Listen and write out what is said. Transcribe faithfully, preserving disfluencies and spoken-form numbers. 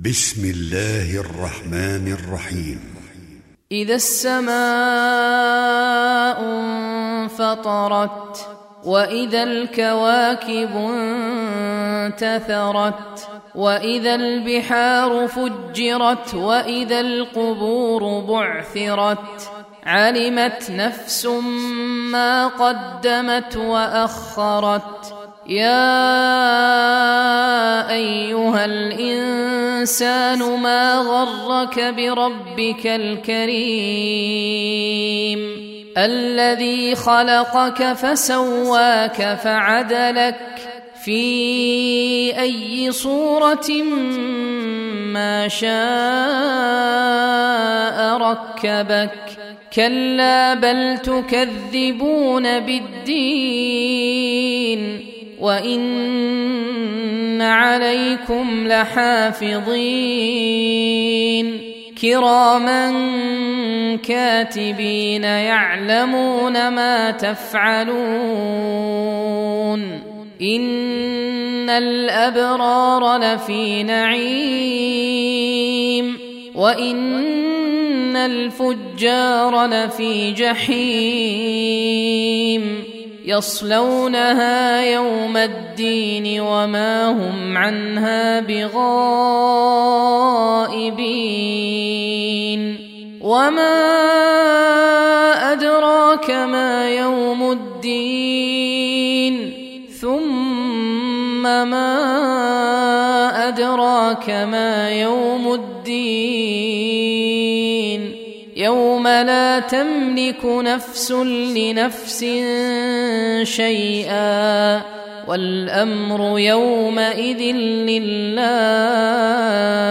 بسم الله الرحمن الرحيم. إذا السماء انفطرت وإذا الكواكب انتثرت وإذا البحار فجرت وإذا القبور بعثرت علمت نفس ما قدمت وأخرت. يا أيها الإنسان ما غرك بربك الكريم الذي خلقك فسواك فعدلك في أي صورة ما شاء ركبك. كلا بل تكذبون بالدين وإن عليكم لحافظين كراما كاتبين يعلمون ما تفعلون. إن الأبرار لفي نعيم وإن الفجار لفي جحيم يصلونها يوم الدين وما هم عنها بغائبين. وما أدراك ما يوم الدين ثم ما أدراك ما يوم الدين يوم لا تملك نفس لنفس شيئا والأمر يومئذ لله.